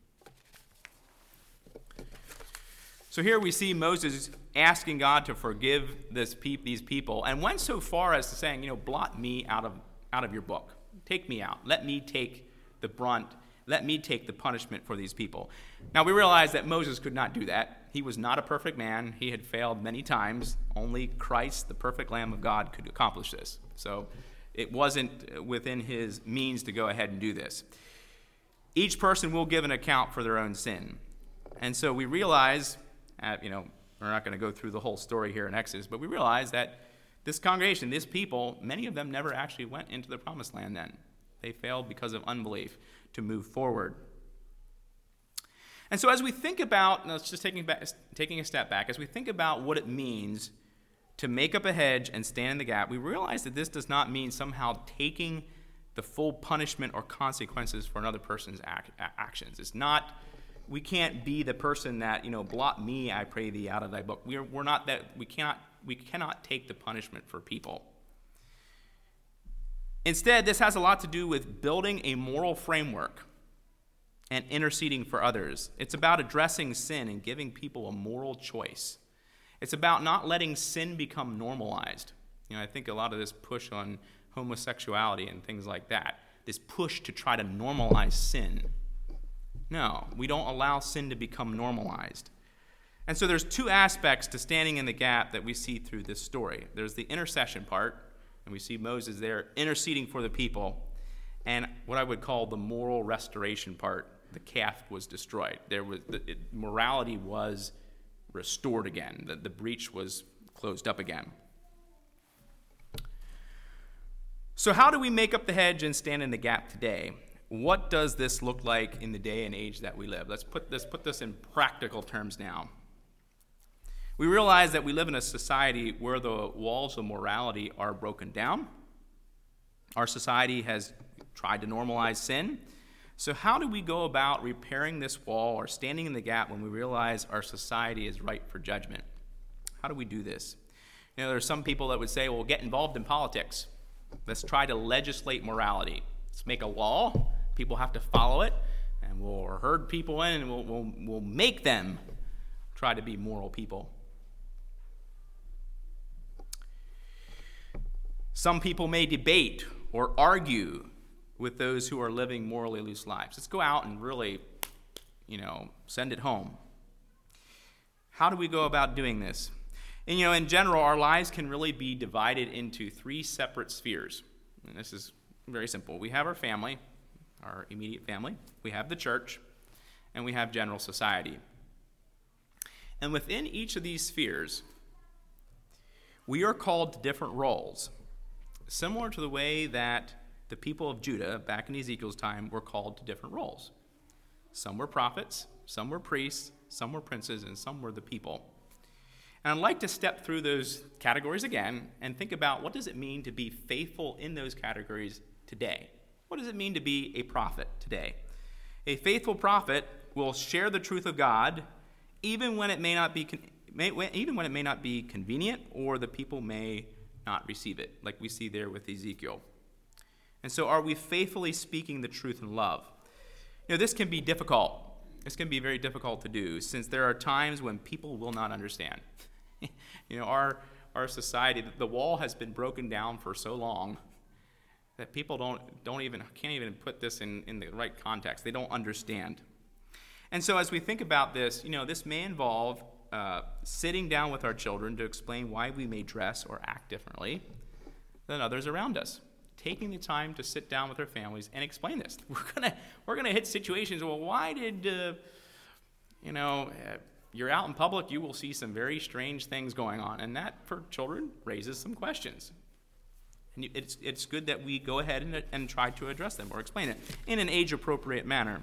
So here we see Moses asking God to forgive this pe- these people, and went so far as to saying, you know, blot me out of, out of your book. Take me out. Let me take the brunt. Let me take the punishment for these people. Now we realize that Moses could not do that. He was not a perfect man. He had failed many times. Only Christ, the perfect Lamb of God, could accomplish this. So it wasn't within his means to go ahead and do this. Each person will give an account for their own sin. And so we realize, uh, you know, we're not going to go through the whole story here in Exodus, but we realize that this congregation, this people, many of them never actually went into the promised land then. They failed because of unbelief to move forward. And so as we think about, let's just taking, back, taking a step back, as we think about what it means to make up a hedge and stand in the gap, we realize that this does not mean somehow taking the full punishment or consequences for another person's act, actions. It's not, we can't be the person that, you know, blot me, I pray thee, out of thy book. We're, we're not that, we cannot, we cannot take the punishment for people. Instead, this has a lot to do with building a moral framework and interceding for others. It's about addressing sin and giving people a moral choice. It's about not letting sin become normalized. You know, I think a lot of this push on homosexuality and things like that, this push to try to normalize sin. No, we don't allow sin to become normalized. And so there's two aspects to standing in the gap that we see through this story. There's the intercession part, and we see Moses there interceding for the people, and what I would call the moral restoration part. The calf was destroyed. There was the, it, morality was restored again. The, the breach was closed up again. So how do we make up the hedge and stand in the gap today? What does this look like in the day and age that we live? Let's put this, put this in practical terms now. We realize that we live in a society where the walls of morality are broken down. Our society has tried to normalize sin. So how do we go about repairing this wall or standing in the gap when we realize our society is ripe for judgment? How do we do this? You know, there are some people that would say, well, get involved in politics. Let's try to legislate morality. Let's make a law. People have to follow it, and we'll herd people in, and we'll, we'll, we'll make them try to be moral people. Some people may debate or argue with those who are living morally loose lives. Let's go out and really, you know, send it home. How do we go about doing this? And, you know, in general, our lives can really be divided into three separate spheres. And this is very simple. We have our family, our immediate family. We have the church, and we have general society. And within each of these spheres, we are called to different roles, similar to the way that the people of Judah, back in Ezekiel's time, were called to different roles. Some were prophets, some were priests, some were princes, and some were the people. And I'd like to step through those categories again and think about what does it mean to be faithful in those categories today? What does it mean to be a prophet today? A faithful prophet will share the truth of God even when it may not be may, even when it may not be convenient or the people may not receive it, like we see there with Ezekiel. And so are we faithfully speaking the truth in love? You know, this can be difficult. This can be very difficult to do, since there are times when people will not understand. You know, our our society, the wall has been broken down for so long that people don't don't even can't even put this in, in the right context. They don't understand. And so as we think about this, you know, this may involve uh, sitting down with our children to explain why we may dress or act differently than others around us. Taking the time to sit down with our families and explain this. We're gonna we're gonna hit situations. Well, why did uh, you know? Uh, you're out in public, you will see some very strange things going on, and that for children raises some questions. And it's it's good that we go ahead and, and try to address them or explain it in an age-appropriate manner.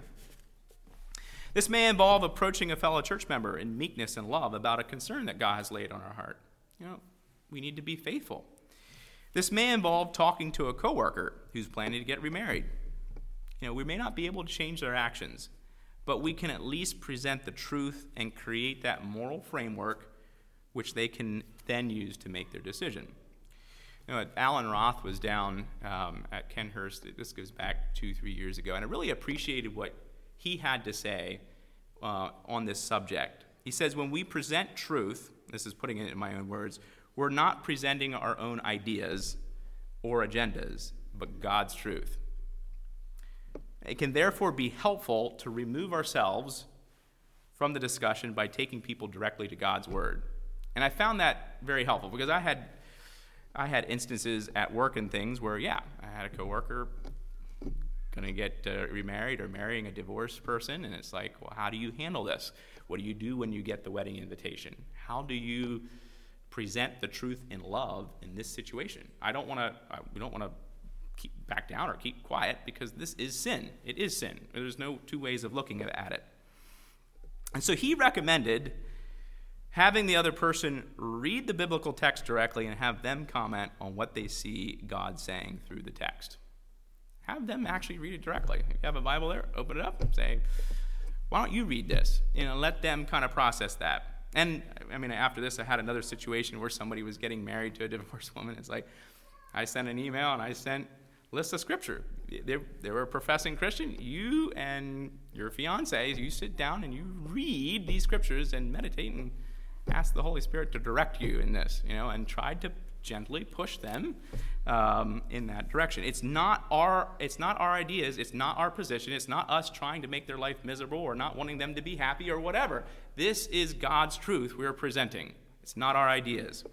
This may involve approaching a fellow church member in meekness and love about a concern that God has laid on our heart. You know, we need to be faithful. This may involve talking to a coworker who's planning to get remarried. You know, we may not be able to change their actions, but we can at least present the truth and create that moral framework which they can then use to make their decision. You know, Alan Roth was down um, at Kenhurst. This goes back two, three years ago, and I really appreciated what he had to say uh, on this subject. He says, when we present truth, this is putting it in my own words, we're not presenting our own ideas or agendas, but God's truth. It can therefore be helpful to remove ourselves from the discussion by taking people directly to God's word. And I found that very helpful because I had I had instances at work and things where, yeah, I had a coworker going to get uh, remarried or marrying a divorced person, and it's like, well, how do you handle this? What do you do when you get the wedding invitation? How do you present the truth in love in this situation? I don't want to. We don't want to keep back down or keep quiet because this is sin. It is sin. There's no two ways of looking at it. And so he recommended having the other person read the biblical text directly and have them comment on what they see God saying through the text. Have them actually read it directly. If you have a Bible there, open it up and say, why don't you read this? You know, let them kind of process that. And, I mean, after this, I had another situation where somebody was getting married to a divorced woman. It's like, I sent an email and I sent lists of scripture. They, they were a professing Christian. You and your fiance, you sit down and you read these scriptures and meditate and ask the Holy Spirit to direct you in this, you know, and try to gently push them um, in that direction. It's not our it's not our ideas, it's not our position, it's not us trying to make their life miserable or not wanting them to be happy or whatever. This is God's truth we're presenting. It's not our ideas.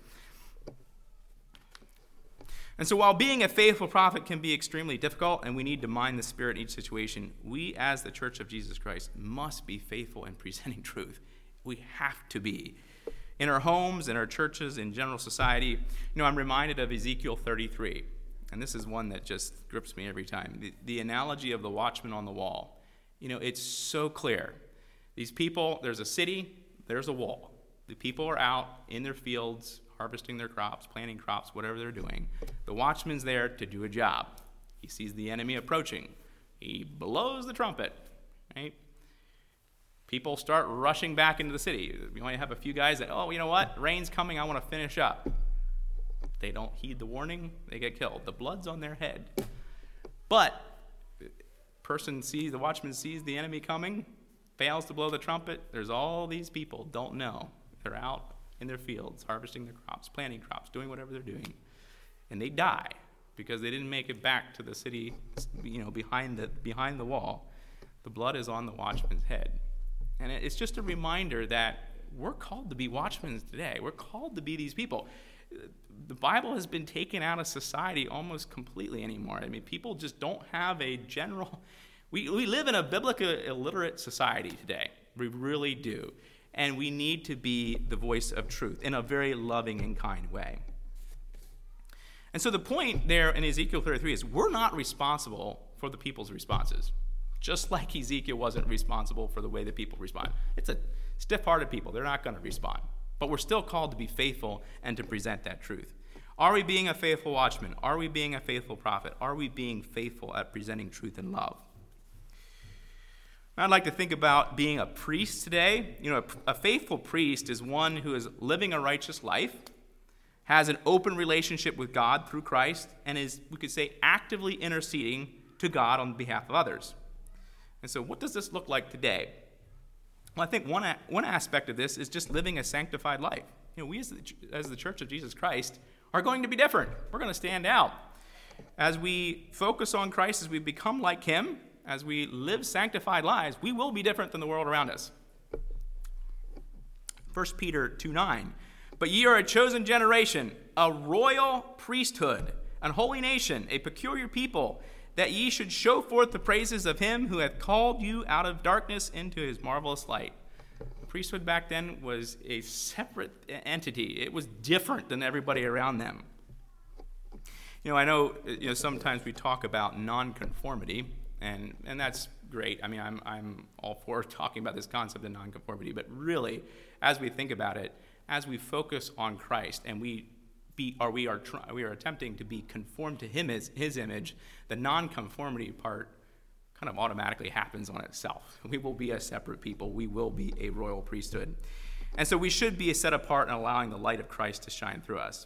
And so while being a faithful prophet can be extremely difficult and we need to mind the Spirit in each situation, we as the Church of Jesus Christ must be faithful in presenting truth. We have to be. In our homes, in our churches, in general society, you know, I'm reminded of Ezekiel thirty-three, and this is one that just grips me every time. The, the analogy of the watchman on the wall. You know, it's so clear. These people, there's a city, there's a wall. The people are out in their fields, harvesting their crops, planting crops, whatever they're doing. The watchman's there to do a job. He sees the enemy approaching. He blows the trumpet, right? People start rushing back into the city. You only have a few guys that, oh, you know what? Rain's coming. I want to finish up. They don't heed the warning. They get killed. The blood's on their head. But the person sees, the watchman sees the enemy coming, fails to blow the trumpet. There's all these people don't know. They're out in their fields, harvesting their crops, planting crops, doing whatever they're doing. And they die because they didn't make it back to the city, you know, behind the behind the wall. The blood is on the watchman's head. And it's just a reminder that we're called to be watchmen today. We're called to be these people. The Bible has been taken out of society almost completely anymore. I mean, people just don't have a general... We, we live in a biblically illiterate society today. We really do. And we need to be the voice of truth in a very loving and kind way. And so the point there in Ezekiel thirty-three is we're not responsible for the people's responses. Just like Ezekiel wasn't responsible for the way the people respond. It's a stiff-hearted people. They're not going to respond. But we're still called to be faithful and to present that truth. Are we being a faithful watchman? Are we being a faithful prophet? Are we being faithful at presenting truth and love? I'd like to think about being a priest today. You know, a, a faithful priest is one who is living a righteous life, has an open relationship with God through Christ, and is, we could say, actively interceding to God on behalf of others. And so what does this look like today? Well, I think one, one aspect of this is just living a sanctified life. You know, we as the, as the Church of Jesus Christ are going to be different. We're going to stand out. As we focus on Christ, as we become like him, as we live sanctified lives, we will be different than the world around us. First Peter two nine. But ye are a chosen generation, a royal priesthood, an holy nation, a peculiar people, that ye should show forth the praises of him who hath called you out of darkness into his marvelous light. The priesthood back then was a separate entity. It was different than everybody around them. You know, I know, you know, sometimes we talk about nonconformity, and and that's great. I mean, I'm I'm all for talking about this concept of nonconformity, but really, as we think about it, as we focus on Christ and we be or we are try, we are attempting to be conformed to him as his image, the nonconformity part kind of automatically happens on itself. We will be a separate people. We will be a royal priesthood. And so we should be set apart and allowing the light of Christ to shine through us.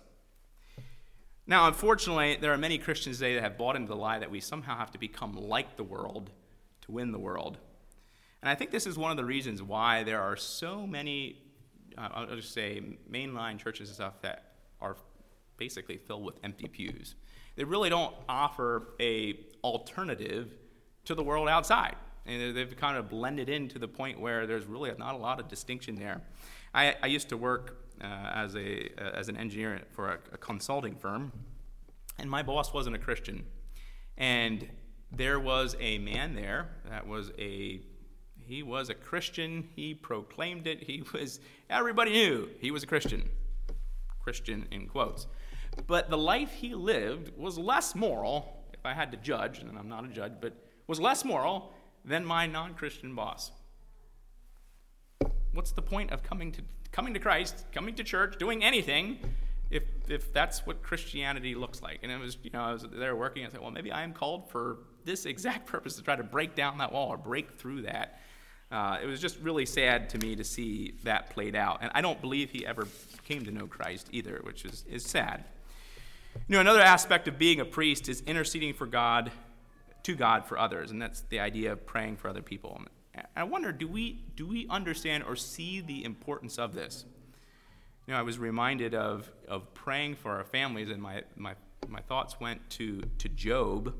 Now, unfortunately, there are many Christians today that have bought into the lie that we somehow have to become like the world to win the world. And I think this is one of the reasons why there are so many, uh, I'll just say, mainline churches and stuff that are basically filled with empty pews. They really don't offer a alternative to the world outside. And they've kind of blended in to the point where there's really not a lot of distinction there. I, I used to work uh, as a uh, as an engineer for a, a consulting firm, and my boss wasn't a Christian. And there was a man there that was a, he was a Christian. He proclaimed it. He was, everybody knew he was a Christian. Christian in quotes. But the life he lived was less moral, if I had to judge, and I'm not a judge, but was less moral than my non-Christian boss. What's the point of coming to coming to Christ, coming to church, doing anything, if if that's what Christianity looks like? And it was, you know, I was there working, I said, well, maybe I am called for this exact purpose, to try to break down that wall or break through that. Uh, it was just really sad to me to see that played out. And I don't believe he ever came to know Christ either, which is, is sad. You know, another aspect of being a priest is interceding for God, to God for others, and that's the idea of praying for other people. I wonder, do we do we understand or see the importance of this? You know, I was reminded of of praying for our families, and my my, my thoughts went to, to Job.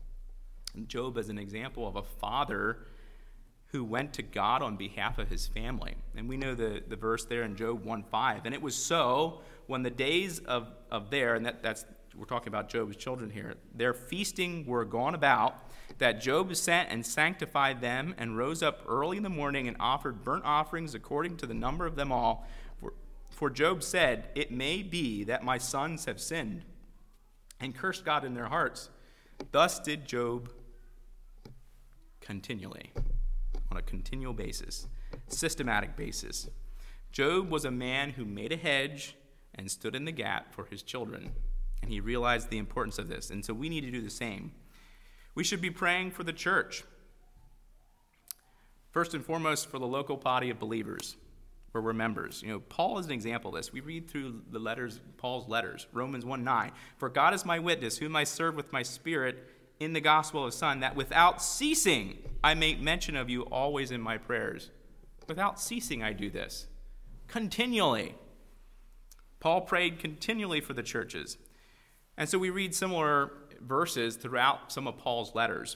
Job as an example of a father who went to God on behalf of his family. And we know the, the verse there in Job one five. And it was so when the days of, of their, and that, that's, we're talking about Job's children here, their feasting were gone about, that Job sent and sanctified them, and rose up early in the morning and offered burnt offerings according to the number of them all. For, for Job said, it may be that my sons have sinned and cursed God in their hearts. Thus did Job continually, on a continual basis, systematic basis. Job was a man who made a hedge and stood in the gap for his children, and he realized the importance of this. And so we need to do the same. We should be praying for the church. First and foremost, for the local body of believers, where we're members. You know, Paul is an example of this. We read through the letters, Paul's letters, Romans one nine. For God is my witness, whom I serve with my spirit in the gospel of his Son, that without ceasing I make mention of you always in my prayers. Without ceasing I do this. Continually. Paul prayed continually for the churches. And so we read similar verses throughout some of Paul's letters.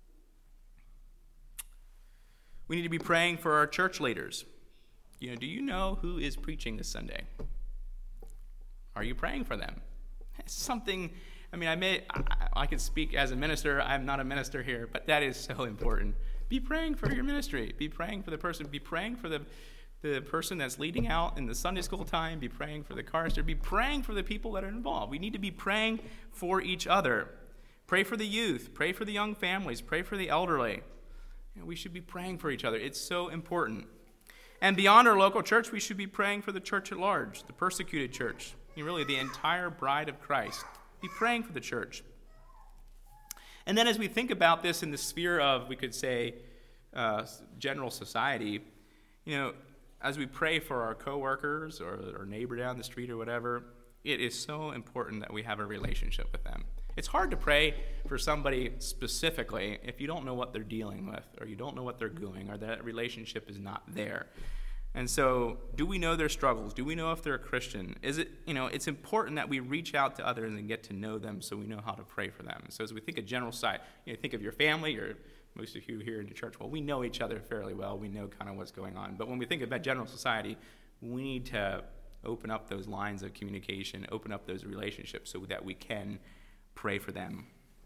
We need to be praying for our church leaders. You know, do you know who is preaching this Sunday? Are you praying for them? It's something, I mean, I may, I, I can speak as a minister. I'm not a minister here, but that is so important. Be praying for your ministry. Be praying for the person. Be praying for the the person that's leading out in the Sunday school time. Be praying for the chorister. Be praying for the people that are involved. We need to be praying for each other. Pray for the youth. Pray for the young families. Pray for the elderly. You know, we should be praying for each other. It's so important. And beyond our local church, we should be praying for the church at large, the persecuted church, and really the entire bride of Christ. Be praying for the church. And then as we think about this in the sphere of, we could say, uh, general society, you know, as we pray for our coworkers or our neighbor down the street or whatever, it is so important that we have a relationship with them. It's hard to pray for somebody specifically if you don't know what they're dealing with, or you don't know what they're doing, or that relationship is not there. And so, do we know their struggles? Do we know if they're a Christian? Is it, you know, it's important that we reach out to others and get to know them so we know how to pray for them. So as we think of general side, you know, think of your family, or most of you here in the church, well, we know each other fairly well. We know kind of what's going on. But when we think about general society, we need to open up those lines of communication, open up those relationships so that we can pray for them.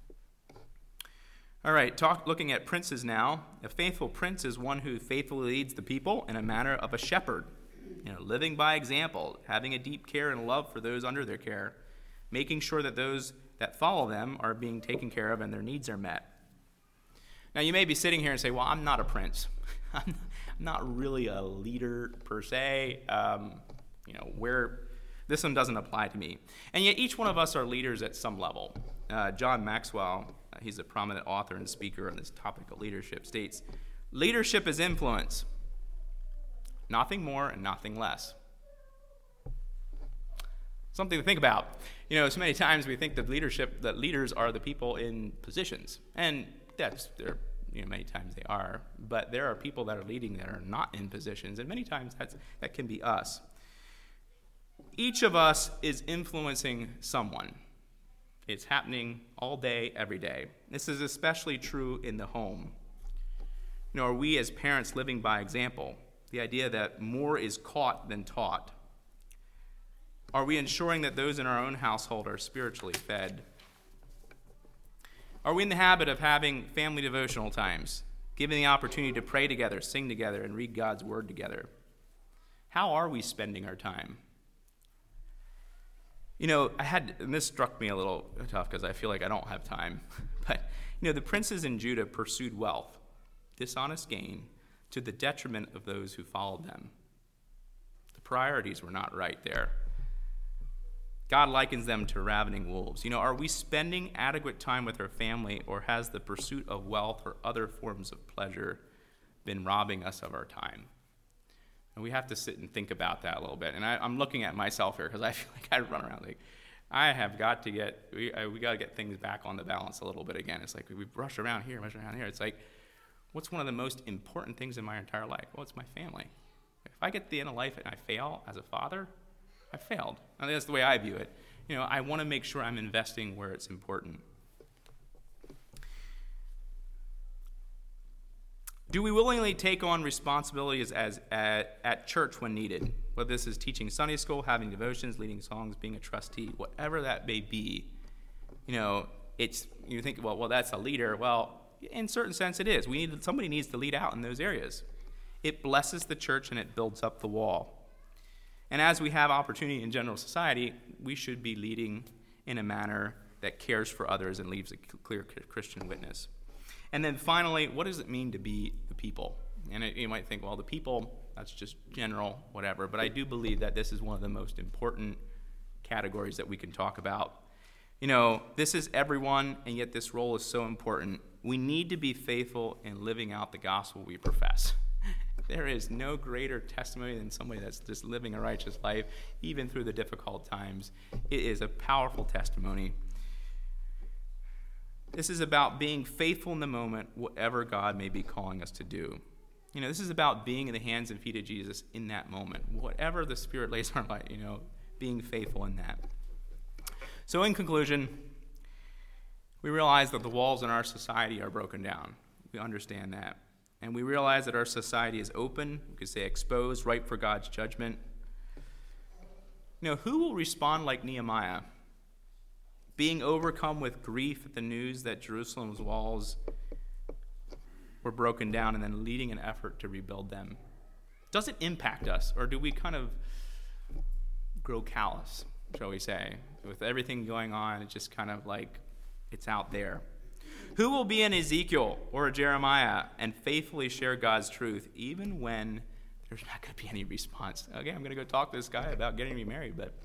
All right, talk, looking at princes now. A faithful prince is one who faithfully leads the people in a manner of a shepherd, you know, living by example, having a deep care and love for those under their care, making sure that those that follow them are being taken care of and their needs are met. Now, you may be sitting here and say, well, I'm not a prince. I'm not really a leader per se. Um, you know, where this one doesn't apply to me. And yet each one of us are leaders at some level. Uh, John Maxwell, uh, he's a prominent author and speaker on this topic of leadership, states, leadership is influence. Nothing more and nothing less. Something to think about. You know, so many times we think that leadership, that leaders are the people in positions. And that's, there, you know, many times they are. But there are people that are leading that are not in positions. And many times that's, that can be us. Each of us is influencing someone. It's happening all day, every day. This is especially true in the home. You know, are we as parents living by example? The idea that more is caught than taught. Are we ensuring that those in our own household are spiritually fed? Are we in the habit of having family devotional times, giving the opportunity to pray together, sing together, and read God's word together? How are we spending our time? You know, I had, and this struck me a little tough because I feel like I don't have time, but, you know, the princes in Judah pursued wealth, dishonest gain, to the detriment of those who followed them. The priorities were not right there. God likens them to ravening wolves. You know, are we spending adequate time with our family, or has the pursuit of wealth or other forms of pleasure been robbing us of our time? And we have to sit and think about that a little bit. And I, I'm looking at myself here because I feel like I run around like, I have got to get, we, I, we got to get things back on the balance a little bit again. It's like we rush around here, rush around here. It's like, what's one of the most important things in my entire life? Well, it's my family. If I get to the end of life and I fail as a father, I failed. I think that's the way I view it. You know, I want to make sure I'm investing where it's important. Do we willingly take on responsibilities as at, at church when needed? Whether this is teaching Sunday school, having devotions, leading songs, being a trustee, whatever that may be. You know, it's, you think, well, well, that's a leader. Well, in a certain sense it is. We need, somebody needs to lead out in those areas. It blesses the church and it builds up the wall. And as we have opportunity in general society, we should be leading in a manner that cares for others and leaves a clear Christian witness. And then finally, what does it mean to be the people? And it, you might think, well, the people, that's just general, whatever. But I do believe that this is one of the most important categories that we can talk about. You know, this is everyone, and yet this role is so important. We need to be faithful in living out the gospel we profess. There is no greater testimony than somebody that's just living a righteous life, even through the difficult times. It is a powerful testimony. This is about being faithful in the moment, whatever God may be calling us to do. You know, this is about being in the hands and feet of Jesus in that moment. Whatever the Spirit lays on our life, you know, being faithful in that. So in conclusion, we realize that the walls in our society are broken down. We understand that. And we realize that our society is open, we could say exposed, ripe for God's judgment. You know, who will respond like Nehemiah? Being overcome with grief at the news that Jerusalem's walls were broken down and then leading an effort to rebuild them. Does it impact us, or do we kind of grow callous, shall we say? With everything going on, it's just kind of like it's out there. Who will be an Ezekiel or a Jeremiah and faithfully share God's truth even when there's not going to be any response? Okay, I'm going to go talk to this guy about getting me married, but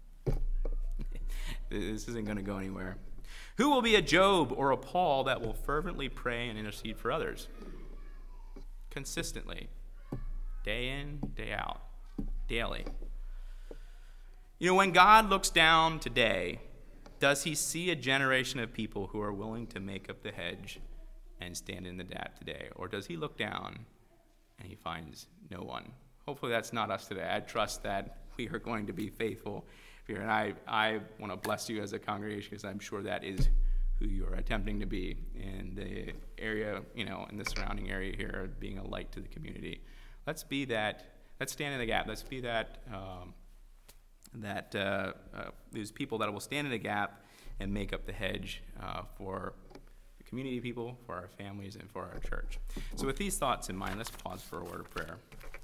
this isn't going to go anywhere. Who will be a Job or a Paul that will fervently pray and intercede for others? Consistently. Day in, day out. Daily. You know, when God looks down today, does he see a generation of people who are willing to make up the hedge and stand in the gap today? Or does he look down and he finds no one? Hopefully that's not us today. I trust that we are going to be faithful here. And I, I want to bless you as a congregation because I'm sure that is who you are attempting to be in the area, you know, in the surrounding area here, being a light to the community. Let's be that, let's stand in the gap. Let's be that um, that uh, uh, those people that will stand in the gap and make up the hedge uh, for the community of people, for our families, and for our church. So with these thoughts in mind, let's pause for a word of prayer.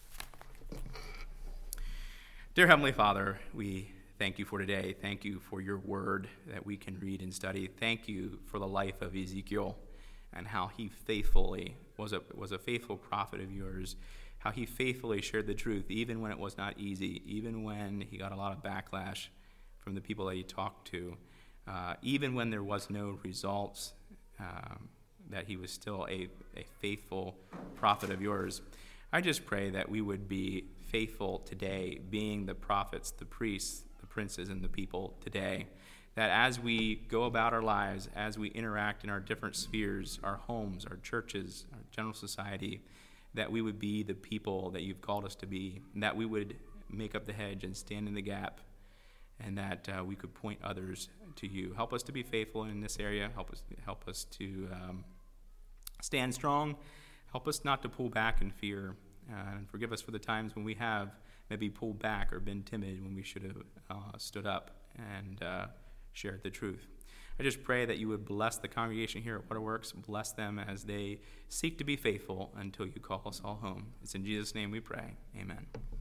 Dear Heavenly Father, we thank you for today. Thank you for your word that we can read and study. Thank you for the life of Ezekiel and how he faithfully was a was a faithful prophet of yours, how he faithfully shared the truth even when it was not easy, even when he got a lot of backlash from the people that he talked to, uh, even when there was no results, um, that he was still a, a faithful prophet of yours. I just pray that we would be faithful today, being the prophets, the priests, the princes, and the people today, that as we go about our lives, as we interact in our different spheres, our homes, our churches, our general society, that we would be the people that you've called us to be, and that we would make up the hedge and stand in the gap, and that uh, we could point others to you. Help us to be faithful in this area. Help us, help us to um, stand strong. Help us not to pull back in fear. Uh, and forgive us for the times when we have maybe pulled back or been timid when we should have uh, stood up and uh, shared the truth. I just pray that you would bless the congregation here at Waterworks, bless them as they seek to be faithful until you call us all home. It's in Jesus' name we pray. Amen.